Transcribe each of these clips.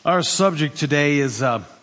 Our subject today is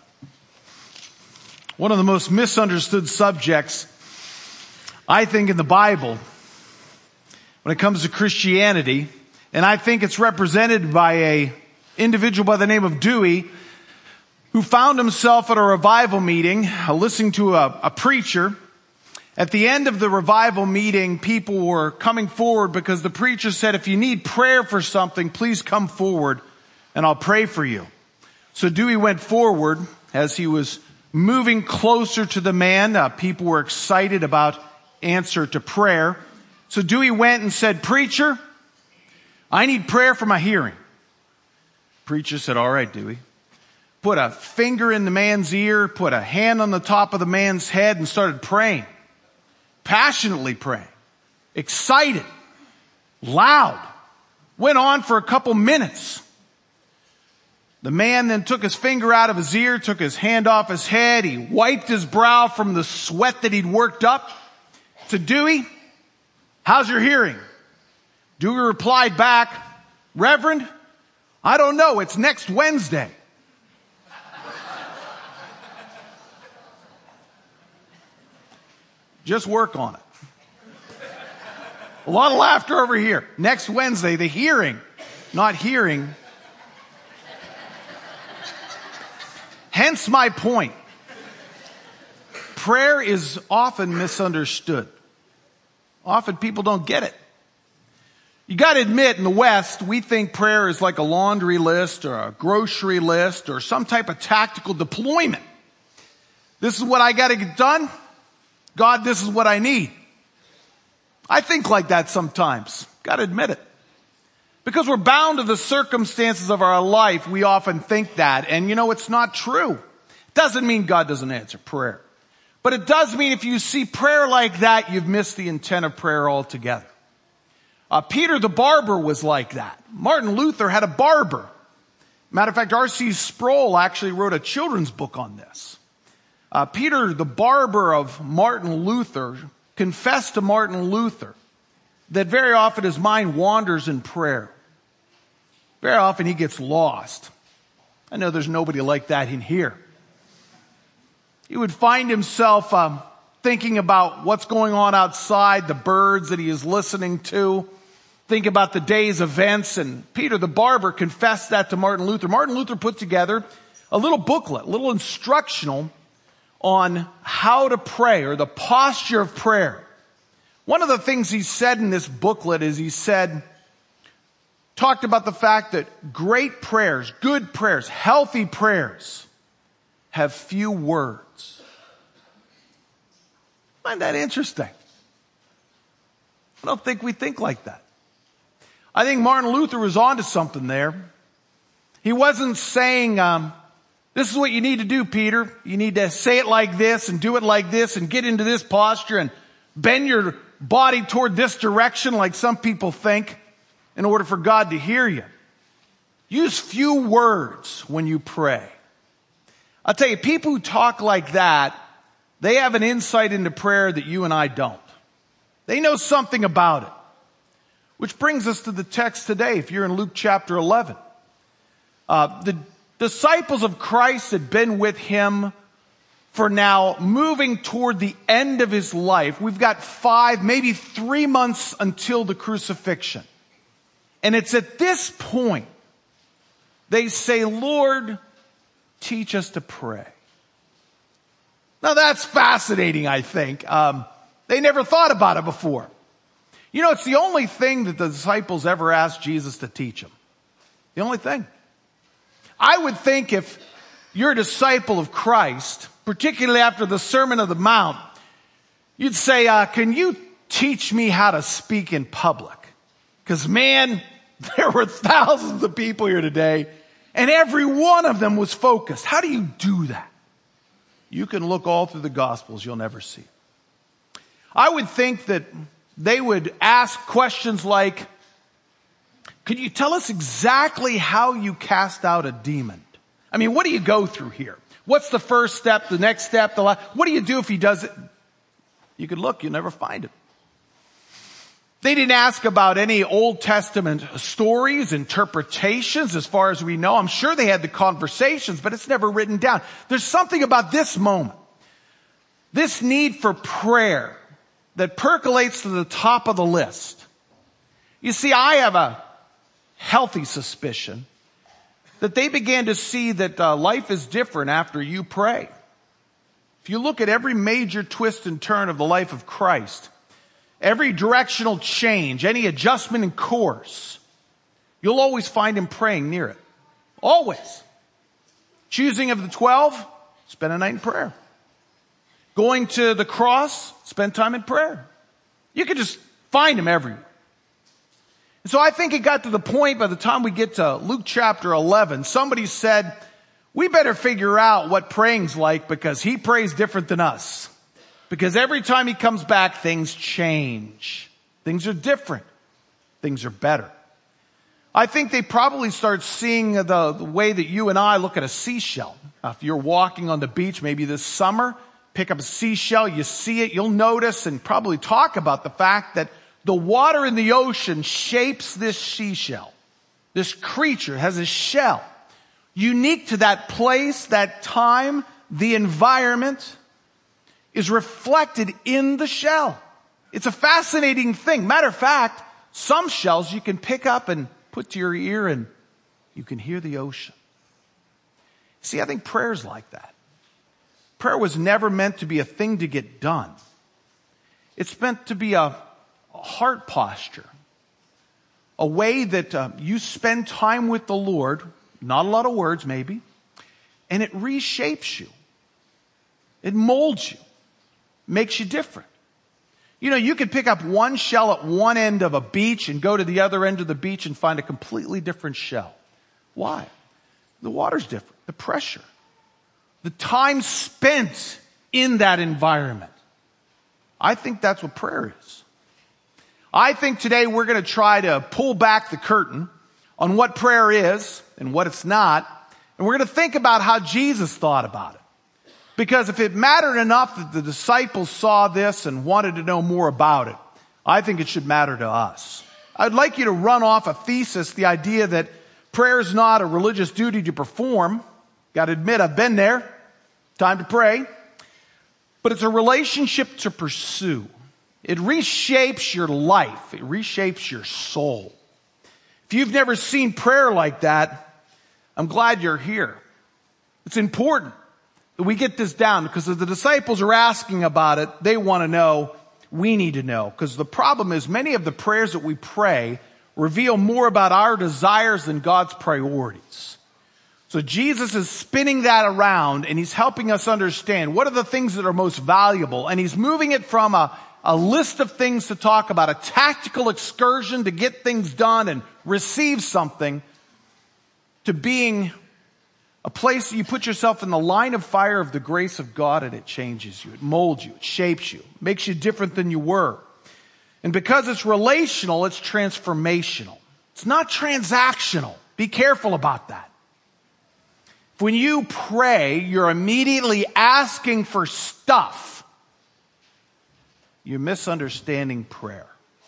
one of the most misunderstood subjects, I think, in the Bible when it comes to Christianity. And I think it's represented by an individual by the name of Dewey, who found himself at a revival meeting, listening to a preacher. At the end of the revival meeting, people were coming forward because the preacher said, if you need prayer for something, please come forward and I'll pray for you. So Dewey went forward. As he was moving closer to the man, people were excited about answer to prayer. So Dewey went and said, "Preacher, I need prayer for my hearing." Preacher said, "All right, Dewey." Put a finger in the man's ear, put a hand on the top of the man's head, and started praying. Passionately praying. Excited. Loud. Went on for a couple minutes. The man then took his finger out of his ear, took his hand off his head. He wiped his brow from the sweat that he'd worked up. Said, "Dewey, how's your hearing?" Dewey replied back, "Reverend, I don't know. It's next Wednesday." Just work on it. A lot of laughter over here. Next Wednesday, the hearing, not hearing. Hence my point. Prayer is often misunderstood. Often people don't get it. You got to admit, in the West, we think prayer is like a laundry list or a grocery list or some type of tactical deployment. This is what I got to get done. God, this is what I need. I think like that sometimes. Got to admit it. Because we're bound to the circumstances of our life, we often think that. And you know, it's not true. It doesn't mean God doesn't answer prayer. But it does mean if you see prayer like that, you've missed the intent of prayer altogether. Peter the barber was like that. Martin Luther had a barber. Matter of fact, R.C. Sproul actually wrote a children's book on this. Peter the barber of Martin Luther confessed to Martin Luther that very often his mind wanders in prayer. Very often he gets lost. I know there's nobody like that in here. He would find himself thinking about what's going on outside, the birds that he is listening to, think about the day's events, and Peter the barber confessed that to Martin Luther. Martin Luther put together a little booklet, a little instructional on how to pray or the posture of prayer. One of the things he said in this booklet is talked about the fact that great prayers, good prayers, healthy prayers have few words. I find that interesting. I don't think we think like that. I think Martin Luther was onto something there. He wasn't saying, this is what you need to do, Peter. You need to say it like this and do it like this and get into this posture and bend your body toward this direction like some people think in order for God to hear you. Use few words when you pray. I'll tell you, people who talk like that, they have an insight into prayer that you and I don't. They know something about it. Which brings us to the text today, if you're in Luke chapter 11. The disciples of Christ had been with him for now moving toward the end of his life. We've got 5, maybe 3 months until the crucifixion. And it's at this point they say, "Lord, teach us to pray." Now that's fascinating, I think. They never thought about it before. You know, it's the only thing that the disciples ever asked Jesus to teach them. The only thing. I would think if you're a disciple of Christ, particularly after the Sermon on the Mount, you'd say, can you teach me how to speak in public? Because man, there were thousands of people here today, and every one of them was focused. How do you do that? You can look all through the Gospels, you'll never see it. I would think that they would ask questions like, could you tell us exactly how you cast out a demon? I mean, what do you go through here? What's the first step, the next step, the last? What do you do if he does it? You could look, you'll never find it. They didn't ask about any Old Testament stories, interpretations, as far as we know. I'm sure they had the conversations, but it's never written down. There's something about this moment, this need for prayer, that percolates to the top of the list. You see, I have a healthy suspicion that they began to see that life is different after you pray. If you look at every major twist and turn of the life of Christ, every directional change, any adjustment in course, you'll always find him praying near it. Always. Choosing of the 12, spend a night in prayer. Going to the cross, spend time in prayer. You can just find him everywhere. And so I think it got to the point by the time we get to Luke chapter 11, somebody said, we better figure out what praying's like because he prays different than us. Because every time he comes back, things change. Things are different. Things are better. I think they probably start seeing the way that you and I look at a seashell. If you're walking on the beach, maybe this summer, pick up a seashell, you see it, you'll notice and probably talk about the fact that the water in the ocean shapes this seashell. This creature has a shell. Unique to that place, that time, the environment is reflected in the shell. It's a fascinating thing. Matter of fact, some shells you can pick up and put to your ear and you can hear the ocean. See, I think prayer's like that. Prayer was never meant to be a thing to get done. It's meant to be a heart posture. A way that you spend time with the Lord, not a lot of words maybe, and it reshapes you. It molds you. Makes you different. You know, you could pick up one shell at one end of a beach and go to the other end of the beach and find a completely different shell. Why? The water's different. The pressure. The time spent in that environment. I think that's what prayer is. I think today we're going to try to pull back the curtain on what prayer is and what it's not. And we're going to think about how Jesus thought about it. Because if it mattered enough that the disciples saw this and wanted to know more about it, I think it should matter to us. I'd like you to run off a thesis, the idea that prayer is not a religious duty to perform. Got to admit, I've been there. Time to pray. But it's a relationship to pursue. It reshapes your life. It reshapes your soul. If you've never seen prayer like that, I'm glad you're here. It's important that we get this down because if the disciples are asking about it, they want to know, we need to know. Because the problem is many of the prayers that we pray reveal more about our desires than God's priorities. So Jesus is spinning that around and he's helping us understand what are the things that are most valuable. And he's moving it from a list of things to talk about, a tactical excursion to get things done and receive something, to being a place that you put yourself in the line of fire of the grace of God and it changes you. It molds you. It shapes you. Makes you different than you were. And because it's relational, it's transformational. It's not transactional. Be careful about that. When you pray, you're immediately asking for stuff. You're misunderstanding prayer.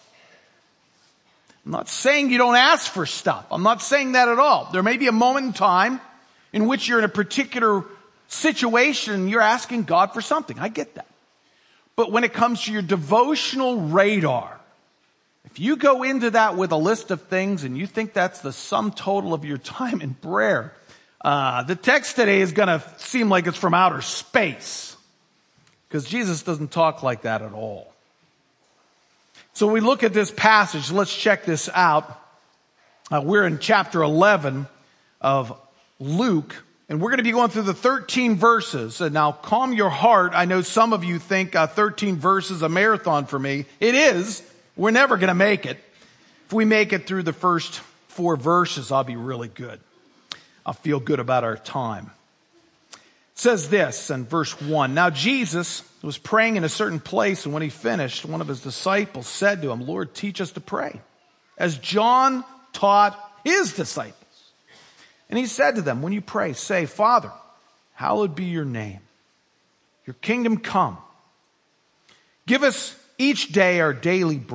I'm not saying you don't ask for stuff. I'm not saying that at all. There may be a moment in time in which you're in a particular situation and you're asking God for something. I get that. But when it comes to your devotional radar, if you go into that with a list of things and you think that's the sum total of your time in prayer, the text today is going to seem like it's from outer space. Because Jesus doesn't talk like that at all. So we look at this passage. Let's check this out. We're in chapter 11 of Luke, and we're going to be going through the 13 verses. And now calm your heart. I know some of you think 13 verses a marathon for me. It is. We're never going to make it. If we make it through the first 4 verses, I'll be really good. I'll feel good about our time. It says this in verse 1. Now Jesus was praying in a certain place, and when he finished, one of his disciples said to him, Lord, teach us to pray, as John taught his disciples. And he said to them, when you pray, say, Father, hallowed be your name. Your kingdom come. Give us each day our daily bread.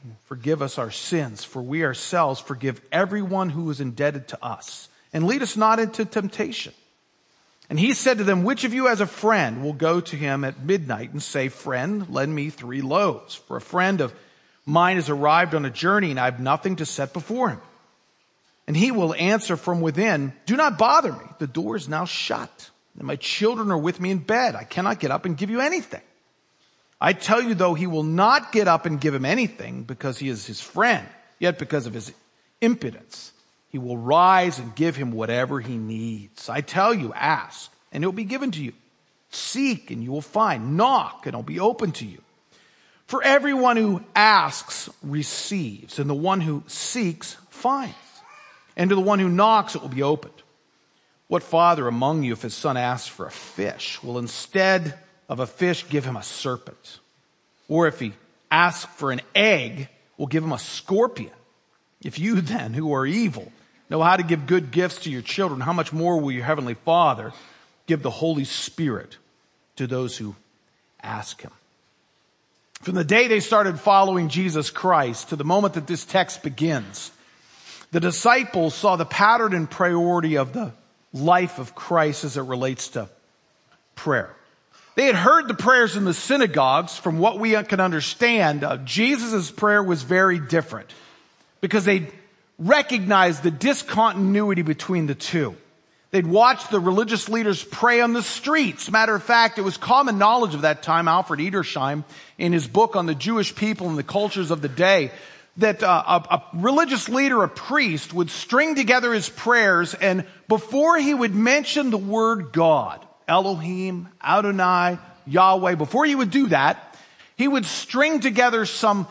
forgive us our sins, for we ourselves forgive everyone who is indebted to us. And lead us not into temptation. And he said to them, which of you as a friend will go to him at midnight and say, friend, lend me 3 loaves, for a friend of mine has arrived on a journey and I have nothing to set before him. And he will answer from within, do not bother me. The door is now shut, and my children are with me in bed. I cannot get up and give you anything. I tell you, though, he will not get up and give him anything because he is his friend, yet because of his impudence, he will rise and give him whatever he needs. I tell you, ask, and it will be given to you. Seek, and you will find. Knock, and it will be open to you. For everyone who asks receives, and the one who seeks finds. And to the one who knocks, it will be opened. What father among you, if his son asks for a fish, will instead of a fish give him a serpent? Or if he asks for an egg, will give him a scorpion? If you then, who are evil, know how to give good gifts to your children, how much more will your heavenly Father give the Holy Spirit to those who ask him? From the day they started following Jesus Christ to the moment that this text begins, the disciples saw the pattern and priority of the life of Christ as it relates to prayer. They had heard the prayers in the synagogues. From what we can understand, Jesus' prayer was very different because they recognized the discontinuity between the two. They'd watched the religious leaders pray on the streets. Matter of fact, it was common knowledge of that time, Alfred Edersheim, in his book on the Jewish people and the cultures of the day, that a religious leader, a priest, would string together his prayers, and before he would mention the word God, Elohim, Adonai, Yahweh, before he would do that, he would string together some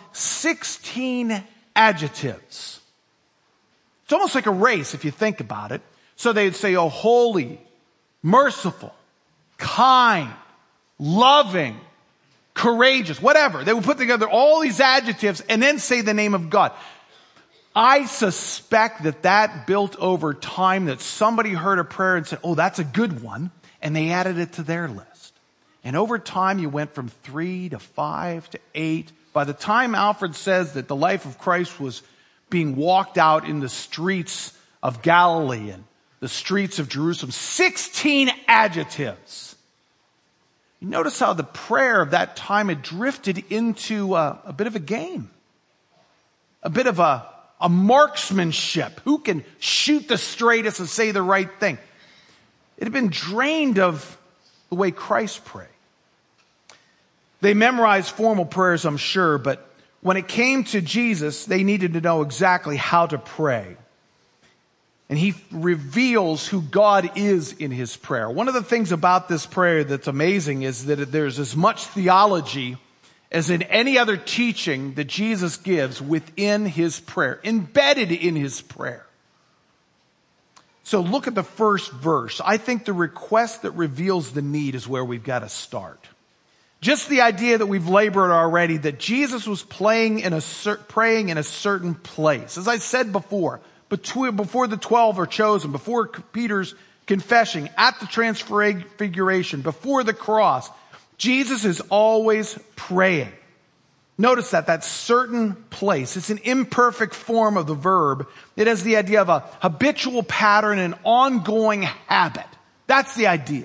16 adjectives. It's almost like a race if you think about it. So they'd say, oh, holy, merciful, kind, loving, courageous, whatever. They would put together all these adjectives and then say the name of God. I suspect that built over time, that somebody heard a prayer and said, oh, that's a good one. And they added it to their list. And over time, you went from 3 to 5 to 8. By the time Alfred says that the life of Christ was being walked out in the streets of Galilee and the streets of Jerusalem, 16 adjectives. You notice how the prayer of that time had drifted into a bit of a game. A bit of a marksmanship. Who can shoot the straightest and say the right thing? It had been drained of the way Christ prayed. They memorized formal prayers, I'm sure, but when it came to Jesus, they needed to know exactly how to pray. And he reveals who God is in his prayer. One of the things about this prayer that's amazing is that there's as much theology as in any other teaching that Jesus gives within his prayer, embedded in his prayer. So look at the first verse. I think the request that reveals the need is where we've got to start. Just the idea that we've labored already, that Jesus was praying in a certain place. As I said before the 12 are chosen, before Peter's confession, at the transfiguration, before the cross, Jesus is always praying. Notice that certain place. It's an imperfect form of the verb. It has the idea of a habitual pattern, an ongoing habit. That's the idea.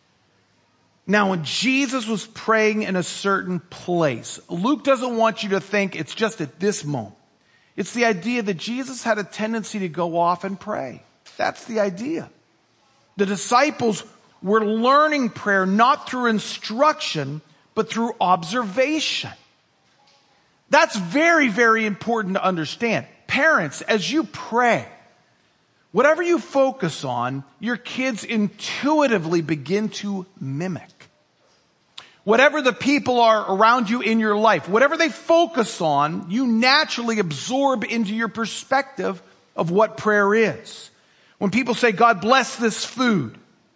Now, when Jesus was praying in a certain place, Luke doesn't want you to think it's just at this moment. It's the idea that Jesus had a tendency to go off and pray. That's the idea. The disciples were learning prayer not through instruction, but through observation. That's very, very important to understand. Parents, as you pray, whatever you focus on, your kids intuitively begin to mimic. Whatever the people are around you in your life, whatever they focus on, you naturally absorb into your perspective of what prayer is. When people say, God bless this food,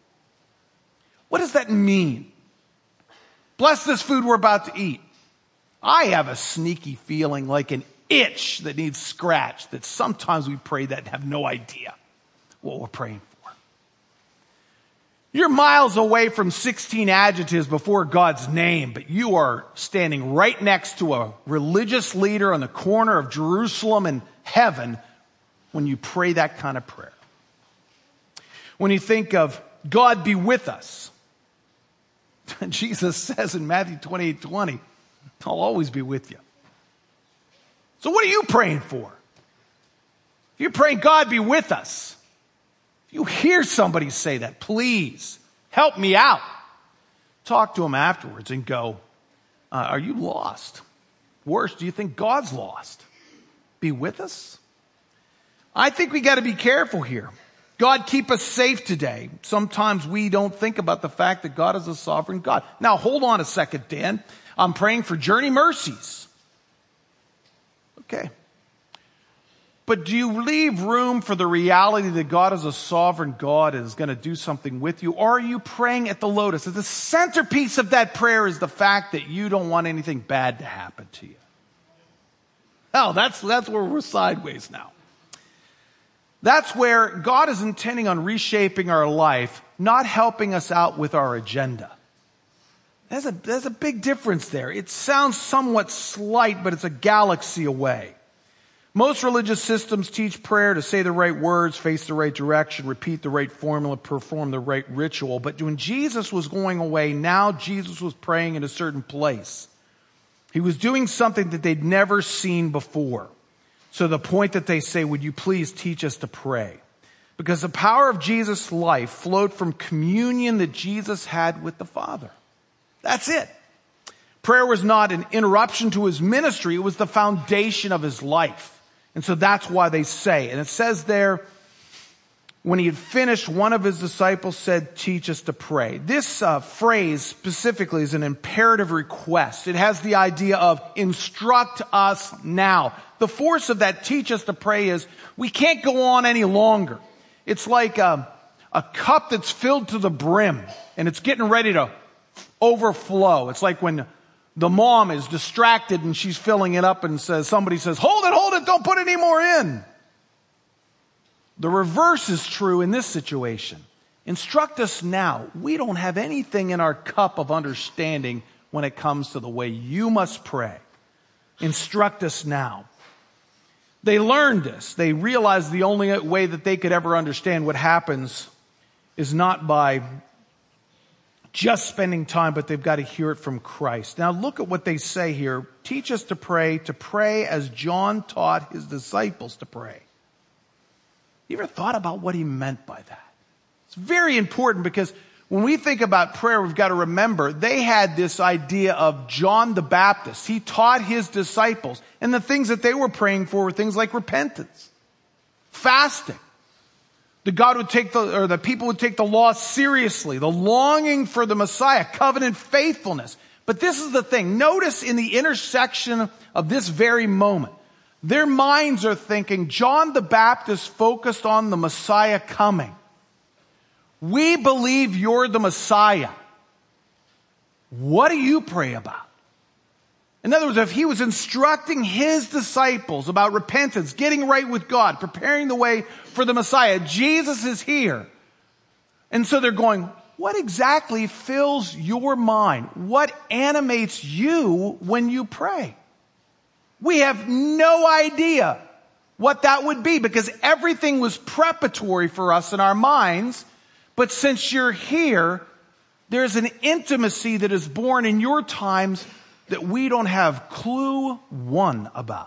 what does that mean? Bless this food we're about to eat. I have a sneaky feeling, like an itch that needs scratched, that sometimes we pray that and have no idea what we're praying for. You're miles away from 16 adjectives before God's name, but you are standing right next to a religious leader on the corner of Jerusalem and heaven when you pray that kind of prayer. When you think of God be with us, Jesus says in Matthew 28:20, I'll always be with you. So what are you praying for? If you're praying God be with us, if you hear somebody say that, please help me out. Talk to them afterwards and go, are you lost? Worse, do you think God's lost? Be with us? I think we got to be careful here. God, keep us safe today. Sometimes we don't think about the fact that God is a sovereign God. Now, hold on a second, Dan. I'm praying for journey mercies. Okay. But do you leave room for the reality that God is a sovereign God and is going to do something with you? Or are you praying at the lotus? The centerpiece of that prayer is the fact that you don't want anything bad to happen to you. Oh, that's where we're sideways now. That's where God is intending on reshaping our life, not helping us out with our agenda. There's a big difference there. It sounds somewhat slight, but it's a galaxy away. Most religious systems teach prayer to say the right words, face the right direction, repeat the right formula, perform the right ritual. But when Jesus was going away, now Jesus was praying in a certain place. He was doing something that they'd never seen before. So the point that they say, would you please teach us to pray? Because the power of Jesus' life flowed from communion that Jesus had with the Father. That's it. Prayer was not an interruption to his ministry. It was the foundation of his life. And so that's why they say. And it says there, when he had finished, one of his disciples said, teach us to pray. This phrase specifically is an imperative request. It has the idea of instruct us now. The force of that teach us to pray is we can't go on any longer. It's like a cup that's filled to the brim and it's getting ready to overflow. It's like when the mom is distracted and she's filling it up and somebody says, hold it, don't put any more in. The reverse is true in this situation. Instruct us now. We don't have anything in our cup of understanding when it comes to the way you must pray. Instruct us now. They learned this. They realized the only way that they could ever understand what happens is not by just spending time, but they've got to hear it from Christ. Now look at what they say here. Teach us to pray as John taught his disciples to pray. You ever thought about what he meant by that? It's very important because when we think about prayer, we've got to remember they had this idea of John the Baptist. He taught his disciples, and the things that they were praying for were things like repentance, fasting. The people would take the law seriously, the longing for the Messiah, covenant faithfulness. But this is the thing. Notice in the intersection of this very moment, their minds are thinking, John the Baptist focused on the Messiah coming. We believe you're the Messiah. What do you pray about? In other words, if he was instructing his disciples about repentance, getting right with God, preparing the way for the Messiah, Jesus is here. And so they're going, what exactly fills your mind? What animates you when you pray? We have no idea what that would be because everything was preparatory for us in our minds. But since you're here, there's an intimacy that is born in your times that we don't have clue one about.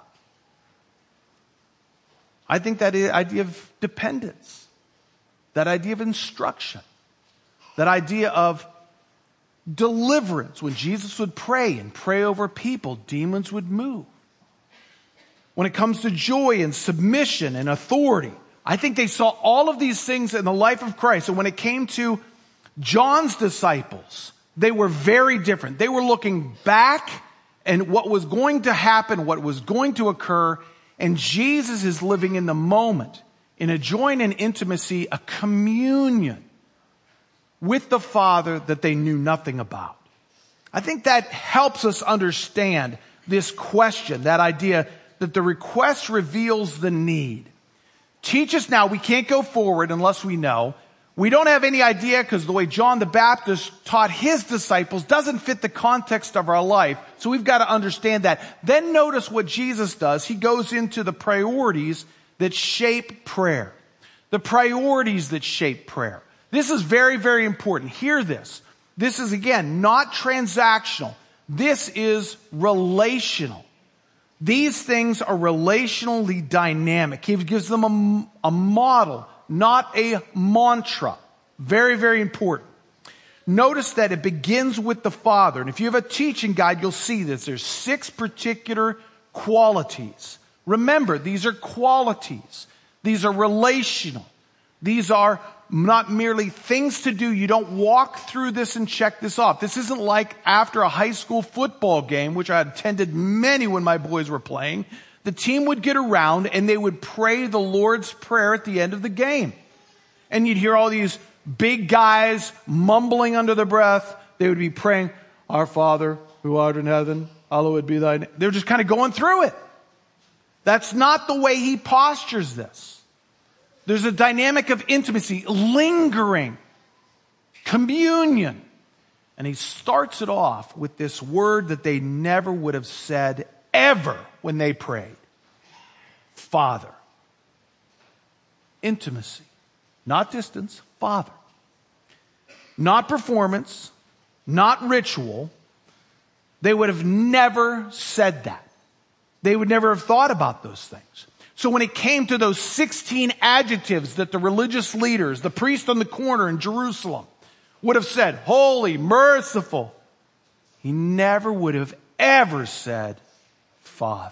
I think that idea of dependence, that idea of instruction, that idea of deliverance. When Jesus would pray and pray over people, demons would move. When it comes to joy and submission and authority, I think they saw all of these things in the life of Christ. And when it came to John's disciples, they were very different. They were looking back and what was going to happen, what was going to occur. And Jesus is living in the moment, in a joint and intimacy, a communion with the Father that they knew nothing about. I think that helps us understand this question, that idea that the request reveals the need. Teach us now. We can't go forward unless we know. We don't have any idea because the way John the Baptist taught his disciples doesn't fit the context of our life. So we've got to understand that. Then notice what Jesus does. He goes into the priorities that shape prayer. The priorities that shape prayer. This is very, very important. Hear this. This is, again, not transactional. This is relational. These things are relationally dynamic. He gives them a model, not a mantra. Very, very important. Notice that it begins with the Father. And if you have a teaching guide, you'll see this. There's 6 particular qualities. Remember, these are qualities. These are relational. These are not merely things to do. You don't walk through this and check this off. This isn't like after a high school football game, which I attended many when my boys were playing. The team would get around and they would pray the Lord's Prayer at the end of the game. And you'd hear all these big guys mumbling under their breath. They would be praying, "Our Father who art in heaven, hallowed be thy name." They're just kind of going through it. That's not the way he postures this. There's a dynamic of intimacy, lingering, communion. And he starts it off with this word that they never would have said ever when they prayed. Father. Intimacy. Not distance, Father. Not performance, not ritual. They would have never said that. They would never have thought about those things. So when it came to those 16 adjectives that the religious leaders, the priest on the corner in Jerusalem, would have said, holy, merciful, he never would have ever said, Father.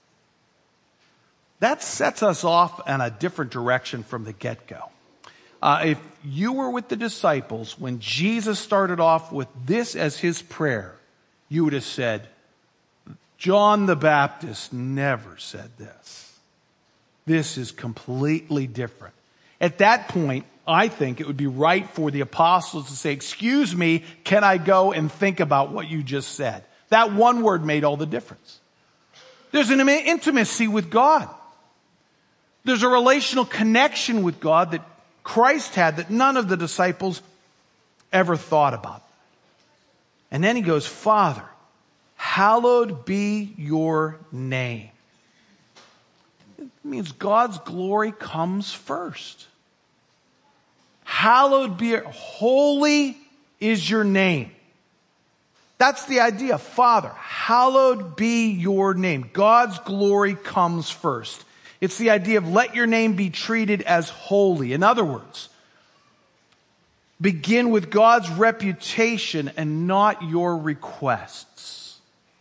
That sets us off in a different direction from the get-go. If you were with the disciples when Jesus started off with this as his prayer, you would have said, John the Baptist never said this. This is completely different. At that point, I think it would be right for the apostles to say, excuse me, can I go and think about what you just said? That one word made all the difference. There's an intimacy with God. There's a relational connection with God that Christ had that none of the disciples ever thought about. And then he goes, Father, hallowed be your name. It means God's glory comes first. Hallowed be, holy is your name. That's the idea. Father, hallowed be your name. God's glory comes first. It's the idea of let your name be treated as holy. In other words, begin with God's reputation and not your requests.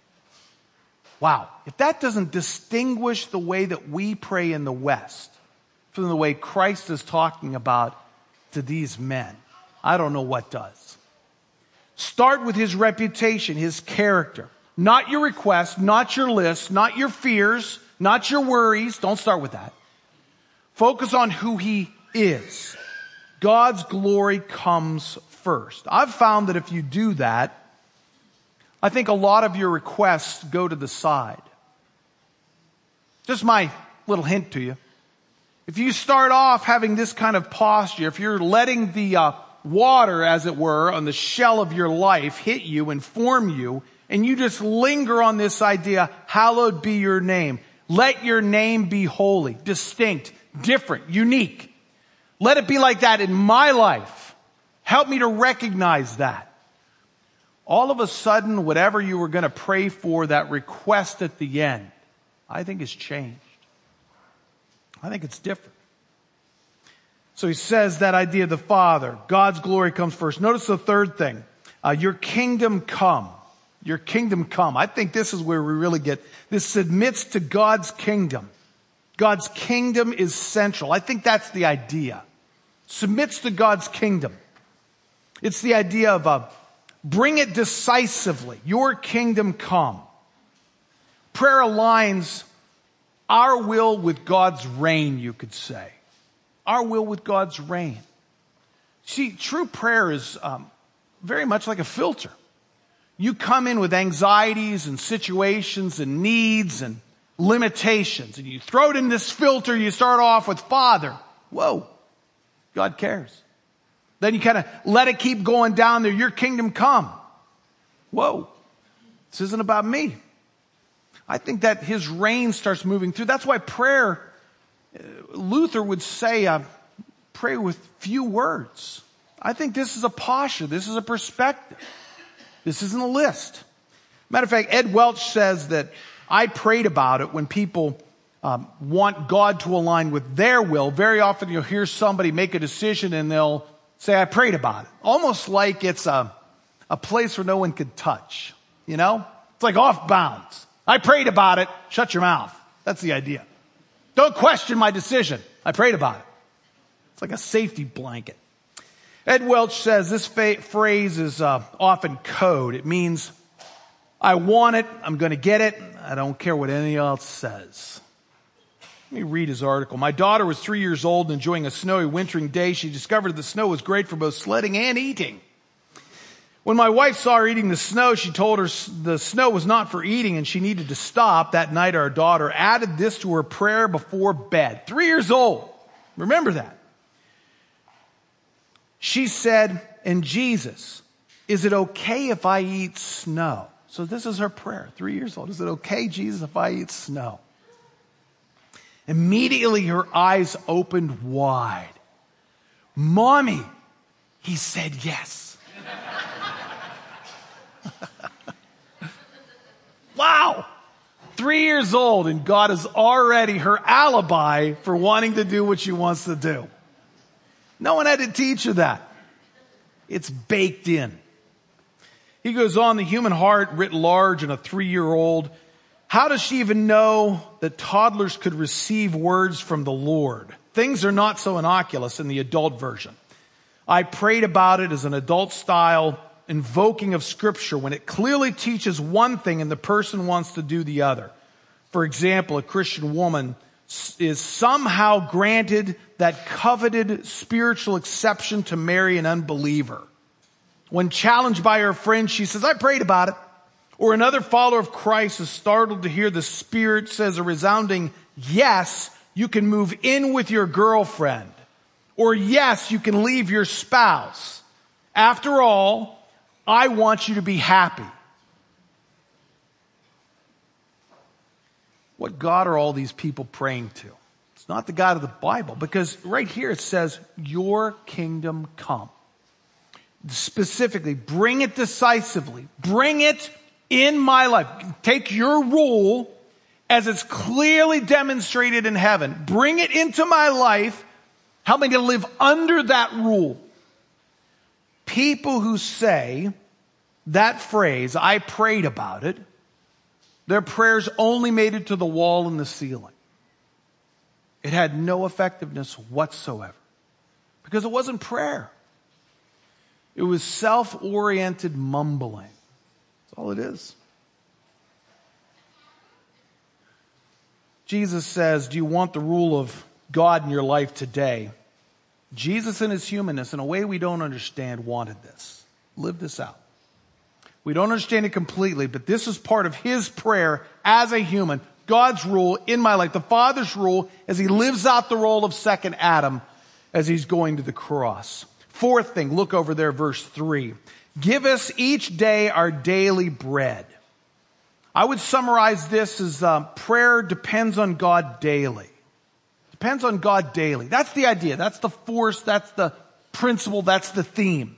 Wow. If that doesn't distinguish the way that we pray in the West from the way Christ is talking about to these men, I don't know what does. Start with his reputation, his character. Not your requests, not your lists, not your fears, not your worries. Don't start with that. Focus on who he is. God's glory comes first. I've found that if you do that, I think a lot of your requests go to the side. Just my little hint to you. If you start off having this kind of posture, if you're letting the water, as it were, on the shell of your life hit you and form you, and you just linger on this idea, hallowed be your name. Let your name be holy, distinct, different, unique. Let it be like that in my life. Help me to recognize that. All of a sudden, whatever you were going to pray for, that request at the end, I think has changed. I think it's different. So he says that idea of the Father, God's glory comes first. Notice the third thing, your kingdom come. Your kingdom come. I think this is where we really get, this submits to God's kingdom. God's kingdom is central. I think that's the idea. Submits to God's kingdom. It's the idea of bring it decisively. Your kingdom come. Prayer aligns our will with God's reign, you could say. Our will with God's reign. See, true prayer is very much like a filter. You come in with anxieties and situations and needs and limitations, and you throw it in this filter. You start off with Father. Whoa, God cares. Then you kind of let it keep going down there. Your kingdom come. Whoa. This isn't about me. I think that his reign starts moving through. That's why prayer, Luther would say, pray with few words. I think this is a posture. This is a perspective. This isn't a list. Matter of fact, Ed Welch says that I prayed about it when people want God to align with their will. Very often you'll hear somebody make a decision and they'll say, I prayed about it. Almost like it's a place where no one could touch. You know? It's like off bounds. I prayed about it. Shut your mouth. That's the idea. Don't question my decision. I prayed about it. It's like a safety blanket. Ed Welch says this phrase is often code. It means, I want it. I'm going to get it. I don't care what anyone else says. Let me read his article. My daughter was 3 years old and enjoying a snowy wintering day. She discovered the snow was great for both sledding and eating. When my wife saw her eating the snow, she told her the snow was not for eating and she needed to stop. That night, our daughter added this to her prayer before bed. 3 years old. Remember that. She said, and Jesus, is it okay if I eat snow? So this is her prayer, 3 years old. Is it okay, Jesus, if I eat snow? Immediately her eyes opened wide. Mommy, he said yes. Wow. 3 years old and God is already her alibi for wanting to do what she wants to do. No one had to teach her that. It's baked in. He goes on, the human heart writ large in a 3-year-old. How does she even know that toddlers could receive words from the Lord? Things are not so innocuous in the adult version. I prayed about it as an adult style invoking of Scripture when it clearly teaches one thing and the person wants to do the other. For example, a Christian woman is somehow granted that coveted spiritual exception to marry an unbeliever. When challenged by her friend, she says, I prayed about it. Or another follower of Christ is startled to hear the Spirit says a resounding, yes, you can move in with your girlfriend. Or yes, you can leave your spouse. After all, I want you to be happy. What God are all these people praying to? It's not the God of the Bible, because right here it says, your kingdom come. Specifically, bring it decisively. Bring it in my life. Take your rule as it's clearly demonstrated in heaven. Bring it into my life. Help me to live under that rule. People who say that phrase, I prayed about it, their prayers only made it to the wall and the ceiling. It had no effectiveness whatsoever because it wasn't prayer. It was self-oriented mumbling. That's all it is. Jesus says, do you want the rule of God in your life today? Jesus in his humanness, in a way we don't understand, wanted this. Lived this out. We don't understand it completely, but this is part of his prayer as a human. God's rule in my life. The Father's rule as he lives out the role of second Adam as he's going to the cross. Fourth thing, look over there, verse 3. Give us each day our daily bread. I would summarize this as prayer depends on God daily. Depends on God daily. That's the idea. That's the force. That's the principle. That's the theme.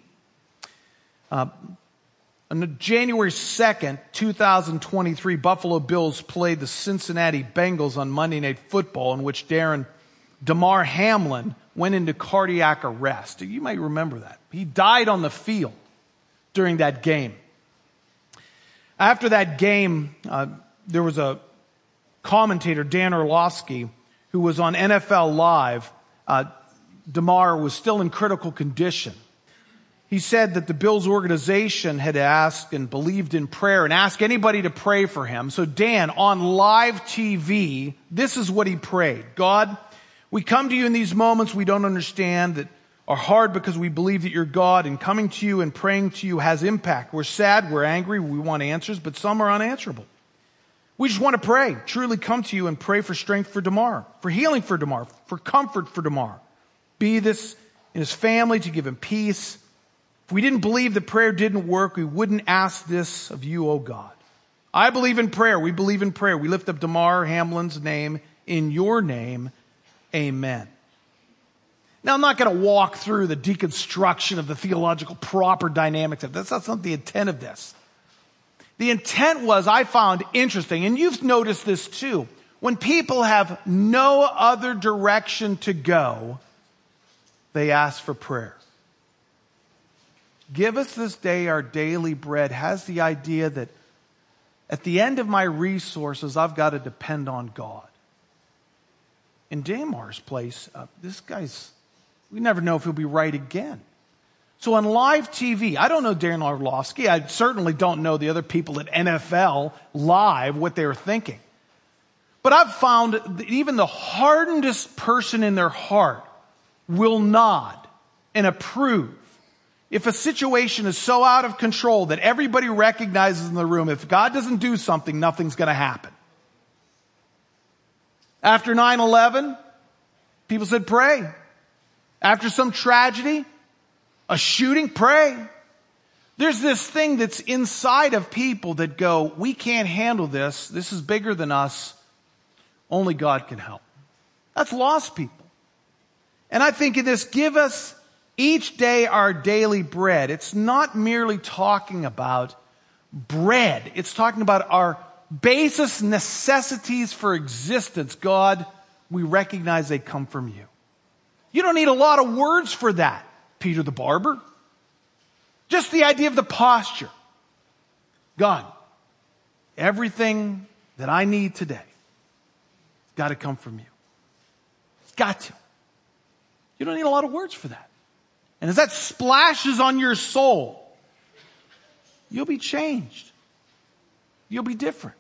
On January 2nd, 2023, Buffalo Bills played the Cincinnati Bengals on Monday Night Football, in which Damar Hamlin went into cardiac arrest. You might remember that. He died on the field during that game. After that game, there was a commentator, Dan Orlovsky, who was on NFL Live. Damar was still in critical condition. He said that the Bills organization had asked and believed in prayer and asked anybody to pray for him. So Dan, on live TV, this is what he prayed. God, we come to you in these moments we don't understand, that are hard because we believe that you're God, and coming to you and praying to you has impact. We're sad, we're angry, we want answers, but some are unanswerable. We just want to pray, truly come to you and pray for strength for Damar, for healing for Damar, for comfort for Damar. Be this in his family, to give him peace. If we didn't believe that prayer didn't work, we wouldn't ask this of you, O God. I believe in prayer. We believe in prayer. We lift up Damar Hamlin's name in your name. Amen. Now, I'm not going to walk through the deconstruction of the theological proper dynamics of this. That's not the intent of this. The intent was, I found interesting, and you've noticed this too, when people have no other direction to go, they ask for prayer. Give us this day our daily bread has the idea that at the end of my resources, I've got to depend on God. In Damar's place, we never know if he'll be right again. So on live TV, I don't know Darren Orlovsky. I certainly don't know the other people at NFL Live, what they were thinking. But I've found that even the hardenedest person in their heart will nod and approve if a situation is so out of control that everybody recognizes in the room, if God doesn't do something, nothing's going to happen. After 9/11, people said, pray. After some tragedy, a shooting, pray. There's this thing that's inside of people that go, we can't handle this. This is bigger than us. Only God can help. That's lost people. And I think in this, give us each day our daily bread. It's not merely talking about bread. It's talking about our basis necessities for existence. God, we recognize they come from you. You don't need a lot of words for that, Peter the barber. Just the idea of the posture. God, everything that I need today has got to come from you. It's got to. You don't need a lot of words for that. And as that splashes on your soul, you'll be changed. You'll be different.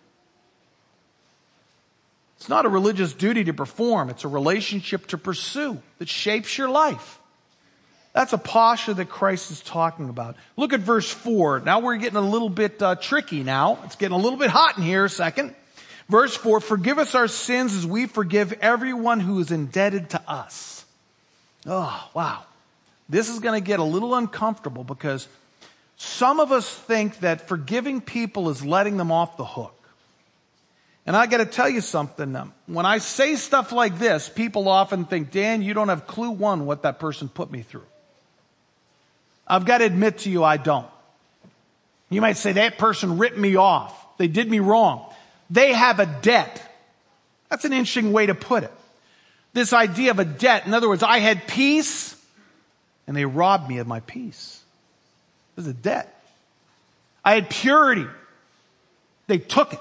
It's not a religious duty to perform. It's a relationship to pursue that shapes your life. That's a posture that Christ is talking about. Look at verse 4. Now we're getting a little bit tricky now. It's getting a little bit hot in here a second. Verse 4, forgive us our sins as we forgive everyone who is indebted to us. Oh, wow. This is going to get a little uncomfortable because some of us think that forgiving people is letting them off the hook. And I got to tell you something. When I say stuff like this, people often think, Dan, you don't have clue one what that person put me through. I've got to admit to you, I don't. You might say, that person ripped me off. They did me wrong. They have a debt. That's an interesting way to put it. This idea of a debt. In other words, I had peace and they robbed me of my peace. There's a debt. I had purity. They took it.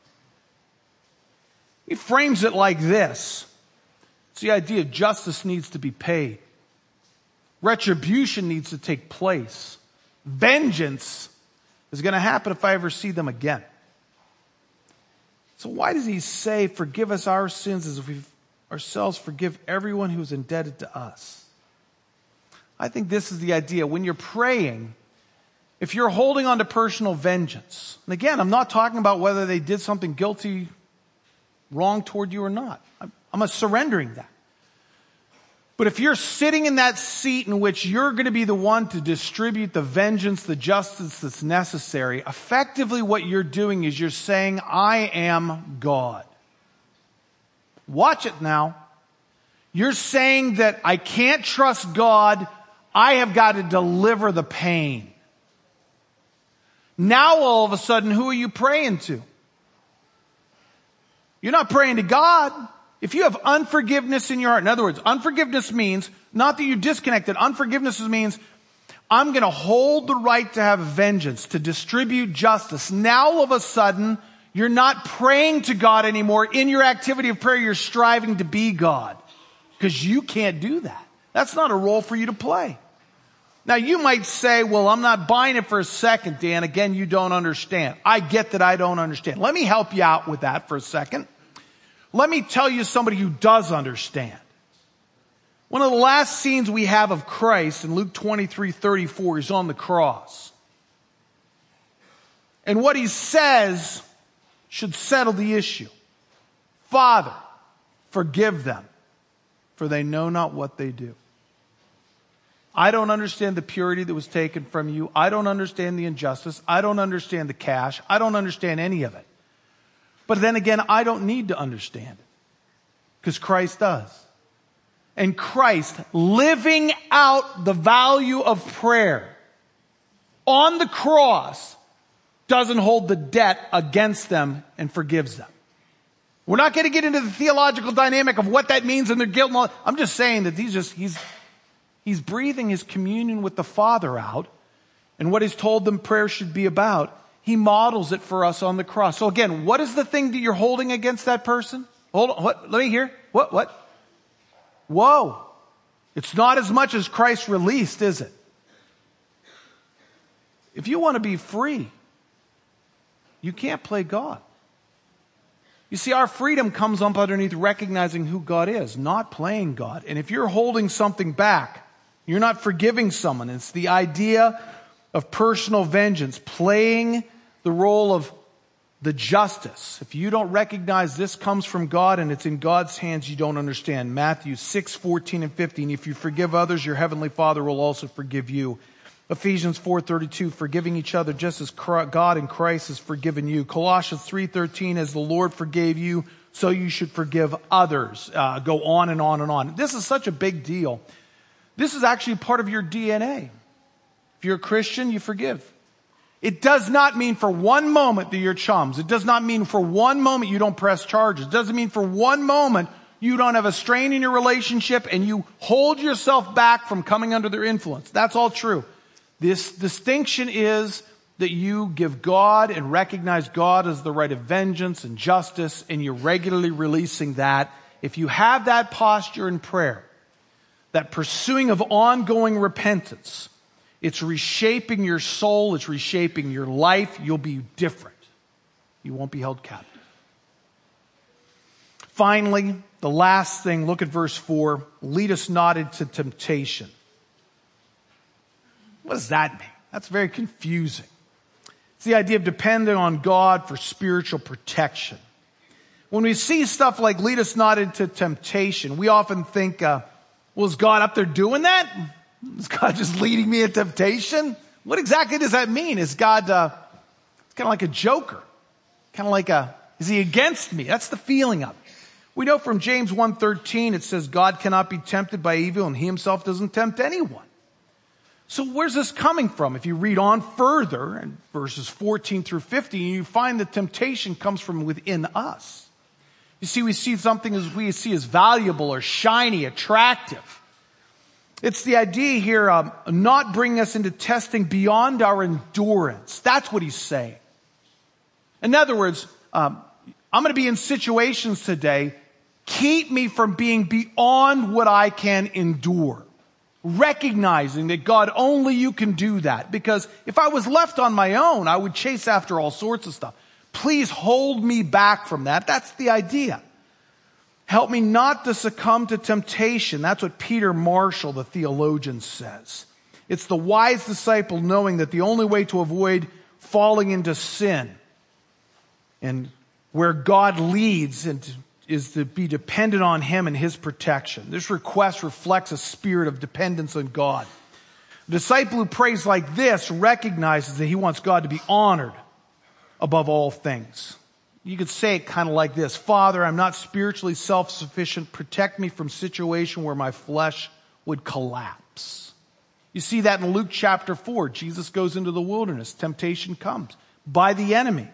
He frames it like this. It's the idea justice needs to be paid. Retribution needs to take place. Vengeance is going to happen if I ever see them again. So why does he say, forgive us our sins as we ourselves forgive everyone who is indebted to us? I think this is the idea. When you're praying, if you're holding on to personal vengeance, and again, I'm not talking about whether they did something guilty, wrong toward you or not. I'm surrendering that. But if you're sitting in that seat in which you're going to be the one to distribute the vengeance, the justice that's necessary, effectively what you're doing is you're saying, I am God. Watch it now. You're saying that I can't trust God. I have got to deliver the pain. Now all of a sudden, who are you praying to? You're not praying to God. If you have unforgiveness in your heart, in other words, unforgiveness means not that you're disconnected. Unforgiveness means I'm going to hold the right to have vengeance, to distribute justice. Now all of a sudden, you're not praying to God anymore. In your activity of prayer, you're striving to be God because you can't do that. That's not a role for you to play. Now you might say, well, I'm not buying it for a second, Dan. Again, you don't understand. I get that I don't understand. Let me help you out with that for a second. Let me tell you somebody who does understand. One of the last scenes we have of Christ in Luke 23:34, he's on the cross. And what he says should settle the issue. Father, forgive them, for they know not what they do. I don't understand the purity that was taken from you. I don't understand the injustice. I don't understand the cash. I don't understand any of it. But then again, I don't need to understand it because Christ does. And Christ, living out the value of prayer on the cross, doesn't hold the debt against them and forgives them. We're not going to get into the theological dynamic of what that means and their guilt and all. I'm just saying that he's breathing his communion with the Father out, and what he's told them prayer should be about, he models it for us on the cross. So again, what is the thing that you're holding against that person? Hold on, what? Let me hear. What? Whoa. It's not as much as Christ released, is it? If you want to be free, you can't play God. You see, our freedom comes up underneath recognizing who God is, not playing God. And if you're holding something back, you're not forgiving someone. It's the idea of personal vengeance, playing the role of the justice. If you don't recognize this comes from God and it's in God's hands, you don't understand. Matthew 6:14 and 15. If you forgive others, your heavenly Father will also forgive you. Ephesians 4:32, forgiving each other just as God in Christ has forgiven you. Colossians 3:13, as the Lord forgave you, so you should forgive others. Go on and on and on. This is such a big deal. This is actually part of your DNA. If you're a Christian, you forgive. It does not mean for one moment that you're chums. It does not mean for one moment you don't press charges. It doesn't mean for one moment you don't have a strain in your relationship and you hold yourself back from coming under their influence. That's all true. This distinction is that you give God and recognize God as the right of vengeance and justice, and you're regularly releasing that. If you have that posture in prayer, that pursuing of ongoing repentance, it's reshaping your soul, it's reshaping your life. You'll be different. You won't be held captive. Finally, the last thing, look at verse 4. Lead us not into temptation. What does that mean? That's very confusing. It's the idea of depending on God for spiritual protection. When we see stuff like lead us not into temptation, we often think, well, is God up there doing that? Is God just leading me into temptation? What exactly does that mean? Is God, it's kind of like a joker. Kind of like is he against me? That's the feeling of it. We know from James 1:13, it says God cannot be tempted by evil and he himself doesn't tempt anyone. So where's this coming from? If you read on further in verses 14 through 15, you find that temptation comes from within us. You see, we see something as we see as valuable or shiny, attractive. It's the idea here of not bringing us into testing beyond our endurance. That's what he's saying. In other words, I'm going to be in situations today, keep me from being beyond what I can endure. Recognizing that God, only you can do that. Because if I was left on my own, I would chase after all sorts of stuff. Please hold me back from that. That's the idea. Help me not to succumb to temptation. That's what Peter Marshall, the theologian, says. It's the wise disciple knowing that the only way to avoid falling into sin and where God leads is to be dependent on him and his protection. This request reflects a spirit of dependence on God. The disciple who prays like this recognizes that he wants God to be honored above all things. You could say it kind of like this: Father, I'm not spiritually self-sufficient. Protect me from situation where my flesh would collapse. You see that in Luke chapter 4. Jesus goes into the wilderness. Temptation comes by the enemy.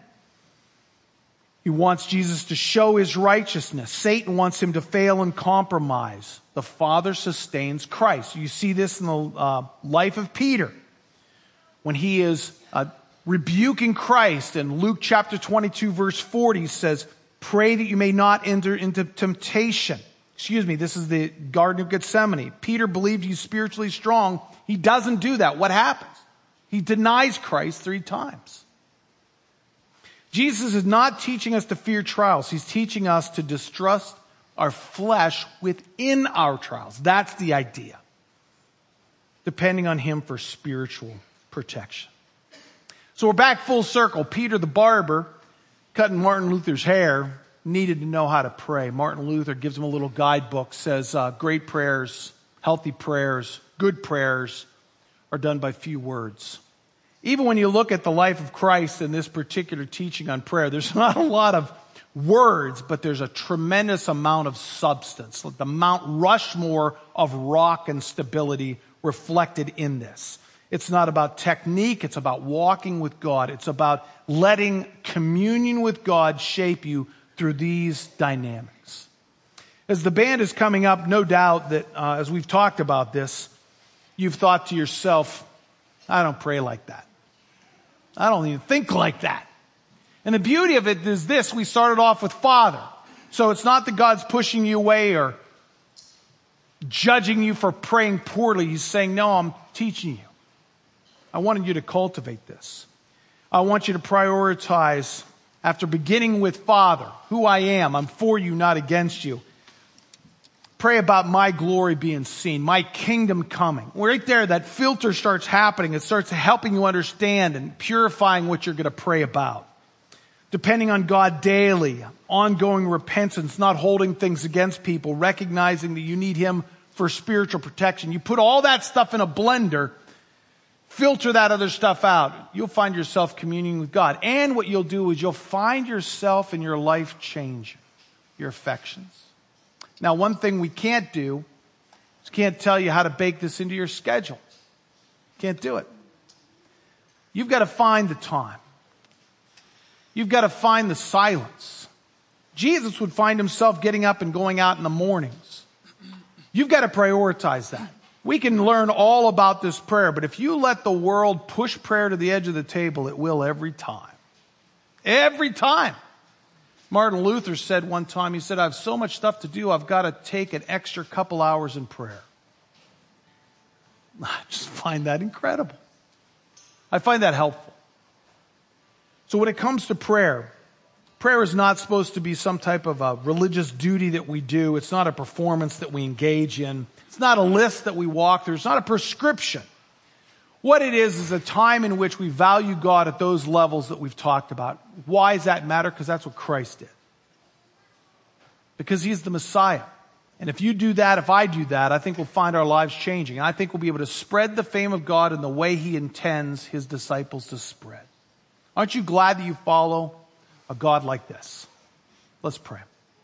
He wants Jesus to show his righteousness. Satan wants him to fail and compromise. The Father sustains Christ. You see this in the life of Peter when he is rebuking Christ. In Luke chapter 22 verse 40 says, pray that you may not enter into temptation. This is the Garden of Gethsemane. Peter believed he's spiritually strong. He doesn't do that. What happens? He denies Christ 3 times. Jesus is not teaching us to fear trials. He's teaching us to distrust our flesh within our trials. That's the idea. Depending on him for spiritual protection. So we're back full circle. Peter the barber, cutting Martin Luther's hair, needed to know how to pray. Martin Luther gives him a little guidebook, says great prayers, healthy prayers, good prayers are done by few words. Even when you look at the life of Christ in this particular teaching on prayer, there's not a lot of words, but there's a tremendous amount of substance, like the Mount Rushmore of rock and stability reflected in this. It's not about technique, it's about walking with God. It's about letting communion with God shape you through these dynamics. As the band is coming up, no doubt that as we've talked about this, you've thought to yourself, I don't pray like that. I don't even think like that. And the beauty of it is this: we started off with Father. So it's not that God's pushing you away or judging you for praying poorly. He's saying, no, I'm teaching you. I wanted you to cultivate this. I want you to prioritize, after beginning with Father, who I am. I'm for you, not against you. Pray about my glory being seen, my kingdom coming. Right there, that filter starts happening. It starts helping you understand and purifying what you're going to pray about. Depending on God daily, ongoing repentance, not holding things against people, recognizing that you need Him for spiritual protection. You put all that stuff in a blender, filter that other stuff out. You'll find yourself communing with God. And what you'll do is you'll find yourself and your life changing, your affections. Now, one thing we can't do is can't tell you how to bake this into your schedule. Can't do it. You've got to find the time. You've got to find the silence. Jesus would find himself getting up and going out in the mornings. You've got to prioritize that. We can learn all about this prayer, but if you let the world push prayer to the edge of the table, it will every time. Every time. Martin Luther said one time, he said, I have so much stuff to do, I've got to take an extra couple hours in prayer. I just find that incredible. I find that helpful. So when it comes to prayer, prayer is not supposed to be some type of a religious duty that we do. It's not a performance that we engage in. It's not a list that we walk through. It's not a prescription. What it is a time in which we value God at those levels that we've talked about. Why does that matter? Because that's what Christ did. Because He's the Messiah. And if you do that, if I do that, I think we'll find our lives changing. And I think we'll be able to spread the fame of God in the way He intends His disciples to spread. Aren't you glad that you follow a God like this? Let's pray.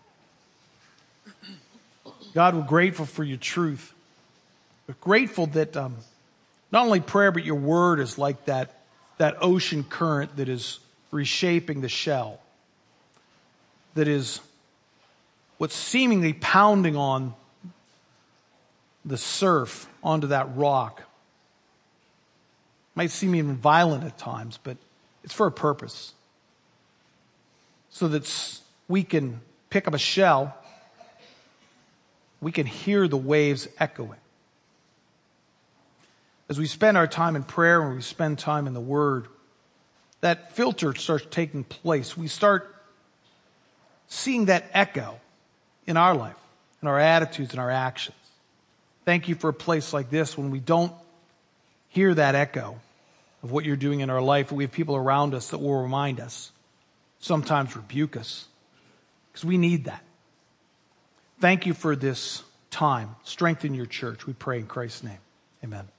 God, we're grateful for your truth. We're grateful that not only prayer, but your word is like that ocean current that is reshaping the shell. That is what's seemingly pounding on the surf onto that rock. Might seem even violent at times, but it's for a purpose. So that we can pick up a shell, we can hear the waves echoing. As we spend our time in prayer and we spend time in the Word, that filter starts taking place. We start seeing that echo in our life, in our attitudes, and our actions. Thank you for a place like this when we don't hear that echo of what you're doing in our life. We have people around us that will remind us, sometimes rebuke us, because we need that. Thank you for this time. Strengthen your church, we pray in Christ's name. Amen.